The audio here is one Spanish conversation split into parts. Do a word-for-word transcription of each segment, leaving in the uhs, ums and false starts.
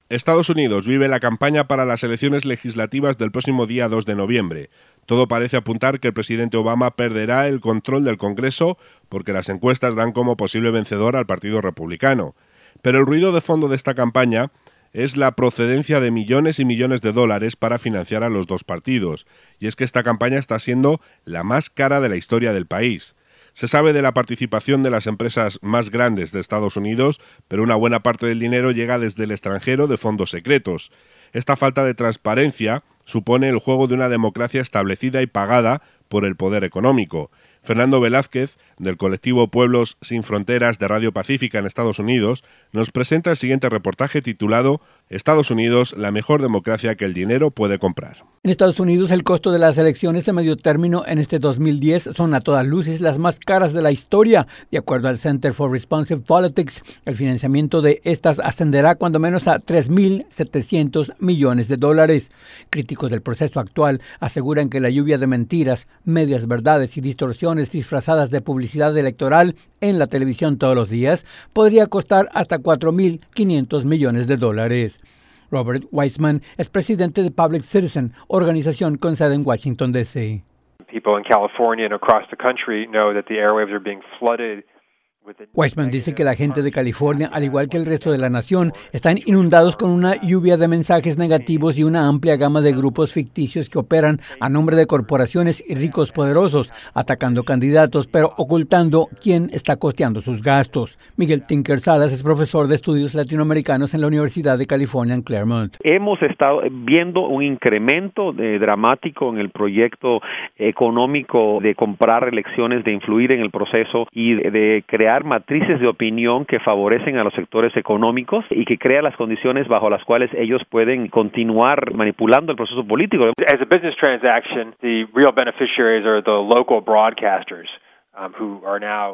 Estados Unidos vive la campaña para las elecciones legislativas del próximo día dos de noviembre. Todo parece apuntar que el presidente Obama perderá el control del Congreso porque las encuestas dan como posible vencedor al Partido Republicano. Pero el ruido de fondo de esta campaña es la procedencia de millones y millones de dólares para financiar a los dos partidos. Y es que esta campaña está siendo la más cara de la historia del país. Se sabe de la participación de las empresas más grandes de Estados Unidos, pero una buena parte del dinero llega desde el extranjero de fondos secretos. Esta falta de transparencia supone el juego de una democracia establecida y pagada por el poder económico. Fernando Velázquez, del colectivo Pueblos Sin Fronteras de Radio Pacífica en Estados Unidos, nos presenta el siguiente reportaje titulado Estados Unidos, la mejor democracia que el dinero puede comprar. En Estados Unidos, el costo de las elecciones de medio término en este dos mil diez son a todas luces las más caras de la historia. De acuerdo al Center for Responsive Politics, el financiamiento de estas ascenderá cuando menos a tres mil setecientos millones de dólares. Críticos del proceso actual aseguran que la lluvia de mentiras, medias verdades y distorsiones disfrazadas de publicidad electoral en la televisión todos los días podría costar hasta cuatro mil quinientos millones de dólares. Robert Weissman es presidente de Public Citizen, organización con sede en Washington, D C People in California and across the country know that the airwaves are being flooded. Weissman dice que la gente de California, al igual que el resto de la nación, están inundados con una lluvia de mensajes negativos y una amplia gama de grupos ficticios que operan a nombre de corporaciones y ricos poderosos, atacando candidatos, pero ocultando quién está costeando sus gastos. Miguel Tinker Salas es profesor de estudios latinoamericanos en la Universidad de California en Claremont. Hemos estado viendo un incremento de, dramático en el proyecto económico de comprar elecciones, de influir en el proceso y de, de crear matrices de opinión que favorecen a los sectores económicos y que crea las condiciones bajo las cuales ellos pueden continuar manipulando el proceso político. As a business transaction, the real beneficiaries are the local broadcasters um, who are now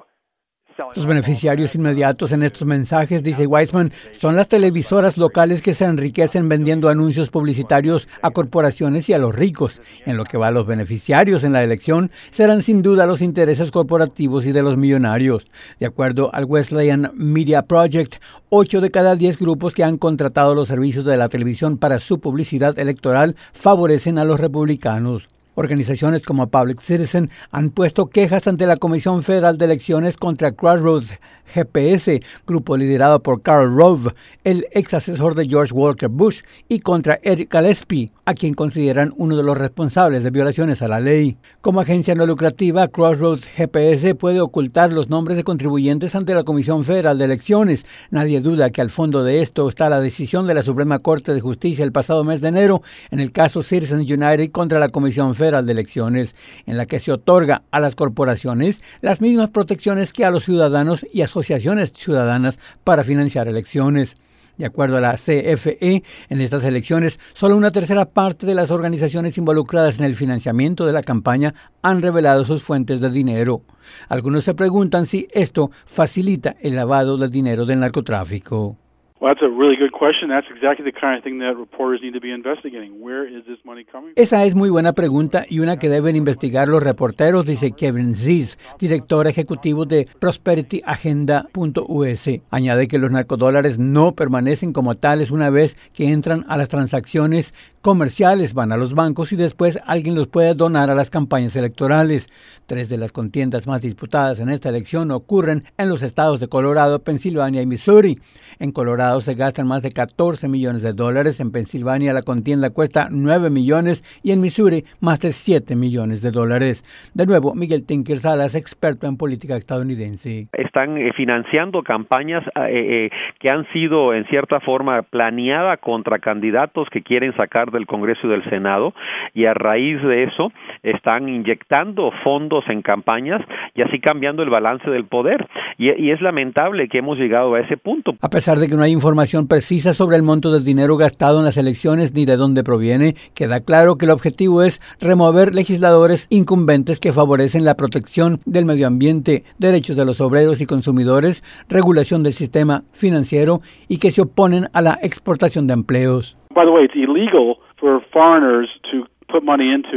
Los beneficiarios inmediatos en estos mensajes, dice Weissman, son las televisoras locales que se enriquecen vendiendo anuncios publicitarios a corporaciones y a los ricos. En lo que va a los beneficiarios en la elección, serán sin duda los intereses corporativos y de los millonarios. De acuerdo al Wesleyan Media Project, ocho de cada diez grupos que han contratado los servicios de la televisión para su publicidad electoral favorecen a los republicanos. Organizaciones como Public Citizen han puesto quejas ante la Comisión Federal de Elecciones contra Crossroads G P S, grupo liderado por Karl Rove, el ex asesor de George Walker Bush, y contra Eric Gillespie, a quien consideran uno de los responsables de violaciones a la ley. Como agencia no lucrativa, Crossroads G P S puede ocultar los nombres de contribuyentes ante la Comisión Federal de Elecciones. Nadie duda que al fondo de esto está la decisión de la Suprema Corte de Justicia el pasado mes de enero en el caso Citizens United contra la Comisión Federal de Elecciones, en la que se otorga a las corporaciones las mismas protecciones que a los ciudadanos y asociaciones ciudadanas para financiar elecciones. De acuerdo a la C F E, en estas elecciones, solo una tercera parte de las organizaciones involucradas en el financiamiento de la campaña han revelado sus fuentes de dinero. Algunos se preguntan si esto facilita el lavado del dinero del narcotráfico. Well, that's a really good question. That's exactly the kind of thing that reporters need to be investigating. Where is this money coming from? Esa es muy buena pregunta y una que deben investigar los reporteros, dice Kevin Ziz, director ejecutivo de Prosperity Agenda punto U S. Añade que los narcodólares no permanecen como tales una vez que entran a las transacciones comerciales, van a los bancos y después alguien los puede donar a las campañas electorales. Tres de las contiendas más disputadas en esta elección ocurren en los estados de Colorado, Pensilvania y Missouri. En Colorado se gastan más de catorce millones de dólares, en Pensilvania la contienda cuesta nueve millones y en Missouri más de siete millones de dólares. De nuevo, Miguel Tinker Salas, experto en política estadounidense. Están eh, financiando campañas eh, eh, que han sido en cierta forma planeadas contra candidatos que quieren sacar del Congreso y del Senado, y a raíz de eso están inyectando fondos en campañas y así cambiando el balance del poder. Y, y es lamentable que hemos llegado a ese punto. A pesar de que no hay información precisa sobre el monto del dinero gastado en las elecciones ni de dónde proviene, queda claro que el objetivo es remover legisladores incumbentes que favorecen la protección del medio ambiente, derechos de los obreros y consumidores, regulación del sistema financiero y que se oponen a la exportación de empleos. By the way, it's illegal for foreigners to put money into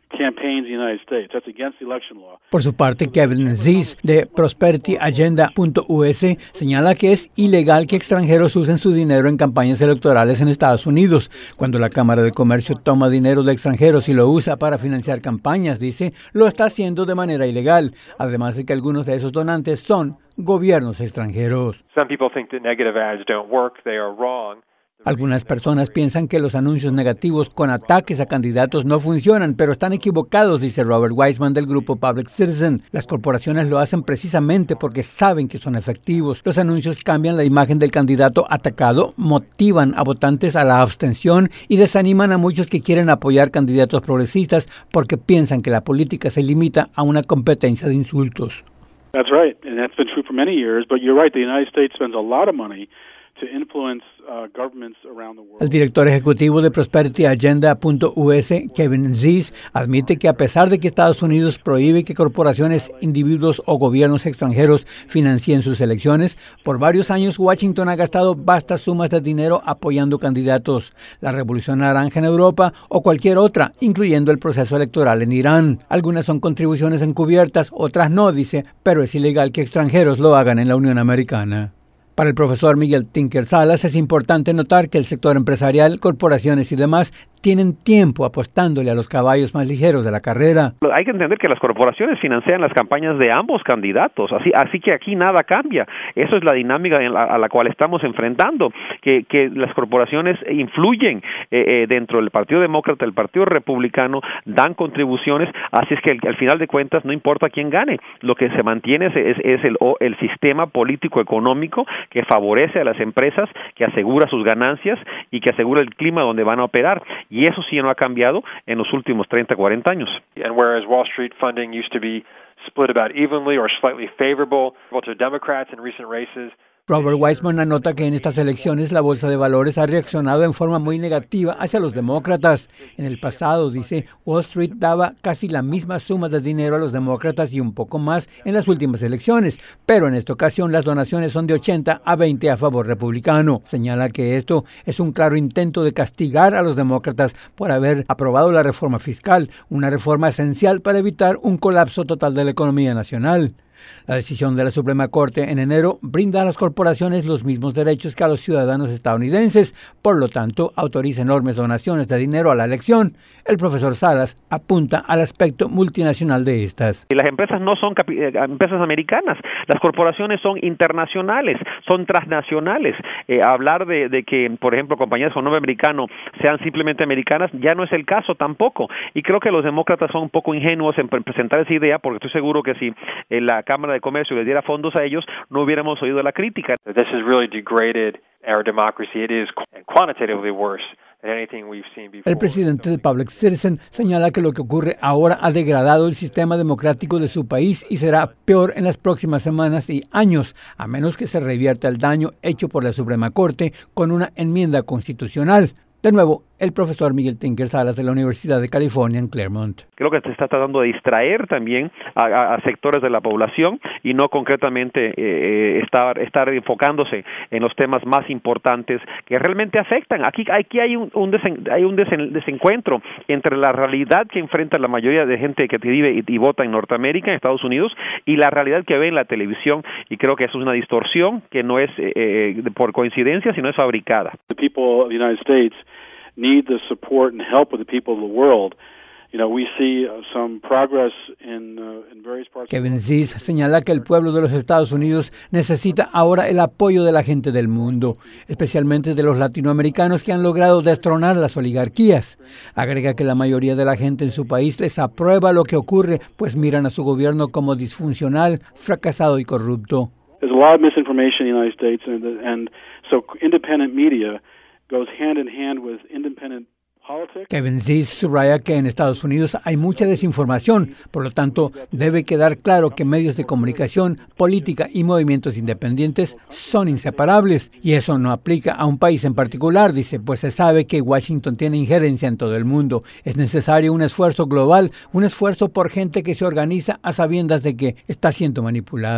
campaigns in the United States. That's against the election law. Por su parte, Kevin Zeese de prosperity agenda punto u ese señala que es ilegal que extranjeros usen su dinero en campañas electorales en Estados Unidos. Cuando la Cámara de Comercio toma dinero de extranjeros y lo usa para financiar campañas, dice, lo está haciendo de manera ilegal. Además de que algunos de esos donantes son gobiernos extranjeros. Some people think that negative ads don't work. They are wrong. Algunas personas piensan que los anuncios negativos con ataques a candidatos no funcionan, pero están equivocados, dice Robert Weissman del grupo Public Citizen. Las corporaciones lo hacen precisamente porque saben que son efectivos. Los anuncios cambian la imagen del candidato atacado, motivan a votantes a la abstención y desaniman a muchos que quieren apoyar candidatos progresistas porque piensan que la política se limita a una competencia de insultos. That's right, and that's been true for many years, but you're right, the United States spends a lot of money to influence uh, governments around the world. El director ejecutivo de prosperity agenda punto u ese, Kevin Zeese, admite que a pesar de que Estados Unidos prohíbe que corporaciones, individuos o gobiernos extranjeros financien sus elecciones, por varios años Washington ha gastado vastas sumas de dinero apoyando candidatos, la Revolución Naranja en Europa o cualquier otra, incluyendo el proceso electoral en Irán. Algunas son contribuciones encubiertas, otras no, dice, pero es ilegal que extranjeros lo hagan en la Unión Americana. Para el profesor Miguel Tinker Salas es importante notar que el sector empresarial, corporaciones y demás tienen tiempo apostándole a los caballos más ligeros de la carrera. Hay que entender que las corporaciones financian las campañas de ambos candidatos, así así que aquí nada cambia. Eso es la dinámica en la, a la cual estamos enfrentando, que, que las corporaciones influyen eh, eh, dentro del Partido Demócrata, el Partido Republicano, dan contribuciones, así es que al, al final de cuentas no importa quién gane, lo que se mantiene es, es, es el, el sistema político-económico que favorece a las empresas, que asegura sus ganancias y que asegura el clima donde van a operar. Y eso sí no ha cambiado en los últimos treinta, cuarenta años. And whereas Wall Street funding used to be split about evenly or slightly favorable to Democrats in recent races, Robert Weissman anota que en estas elecciones la bolsa de valores ha reaccionado en forma muy negativa hacia los demócratas. En el pasado, dice, Wall Street daba casi la misma suma de dinero a los demócratas y un poco más en las últimas elecciones, pero en esta ocasión las donaciones son de ochenta a veinte a favor republicano. Señala que esto es un claro intento de castigar a los demócratas por haber aprobado la reforma fiscal, una reforma esencial para evitar un colapso total de la economía nacional. La decisión de la Suprema Corte en enero brinda a las corporaciones los mismos derechos que a los ciudadanos estadounidenses, por lo tanto, autoriza enormes donaciones de dinero a la elección. El profesor Salas apunta al aspecto multinacional de estas. Las empresas no son capi- empresas americanas, las corporaciones son internacionales, son transnacionales. Eh, hablar de, de que, por ejemplo, compañías con nombre americano sean simplemente americanas ya no es el caso tampoco. Y creo que los demócratas son un poco ingenuos en presentar esa idea, porque estoy seguro que si eh, la Cámara de Comercio les diera fondos a ellos, no hubiéramos oído la crítica. this has really degraded our democracy. It is quantitatively worse than anything we've seen before. El presidente de Public Citizen señala que lo que ocurre ahora ha degradado el sistema democrático de su país y será peor en las próximas semanas y años, a menos que se revierta el daño hecho por la Suprema Corte con una enmienda constitucional. De nuevo, el profesor Miguel Tinker Salas de la Universidad de California en Claremont. Creo que se está tratando de distraer también a, a, a sectores de la población y no concretamente eh, estar, estar enfocándose en los temas más importantes que realmente afectan. Aquí, aquí hay un, un, desen, hay un desen, desencuentro entre la realidad que enfrenta la mayoría de gente que vive y, y vota en Norteamérica, en Estados Unidos, y la realidad que ve en la televisión, y creo que eso es una distorsión que no es eh, por coincidencia, sino es fabricada. The people of the United States need the support and help of the people of the world. You know, we see uh, some progress in, uh, in various parts. Kevin Zeese señala que el pueblo de los Estados Unidos necesita ahora el apoyo de la gente del mundo, especialmente de los latinoamericanos que han logrado destronar las oligarquías. Agrega que la mayoría de la gente en su país desaprueba lo que ocurre, pues miran a su gobierno como disfuncional, fracasado y corrupto. There's a lot of misinformation in the United States, and, and so independent media goes hand in hand with independent politics. Kevin Zeese subraya que en Estados Unidos hay mucha desinformación, por lo tanto debe quedar claro que medios de comunicación, política y movimientos independientes son inseparables, y eso no aplica a un país en particular, dice, pues se sabe que Washington tiene injerencia en todo el mundo. Es necesario un esfuerzo global, un esfuerzo por gente que se organiza a sabiendas de que está siendo manipulada.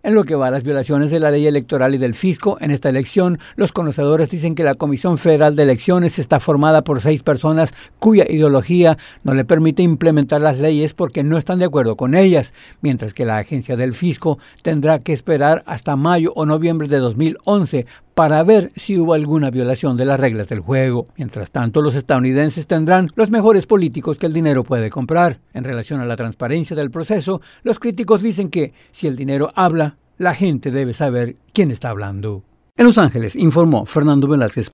En lo que va a las violaciones de la ley electoral y del fisco en esta elección, los conocedores dicen que la Comisión Federal de Elecciones está formada por seis personas cuya ideología no le permite implementar las leyes porque no están de acuerdo con ellas, mientras que la agencia del fisco tendrá que esperar hasta mayo o noviembre de dos mil once para ver si hubo alguna violación de las reglas del juego. Mientras tanto, los estadounidenses tendrán los mejores políticos que el dinero puede comprar. En relación a la transparencia del proceso, los críticos dicen que si el dinero habla, la gente debe saber quién está hablando. En Los Ángeles, informó Fernando Velázquez.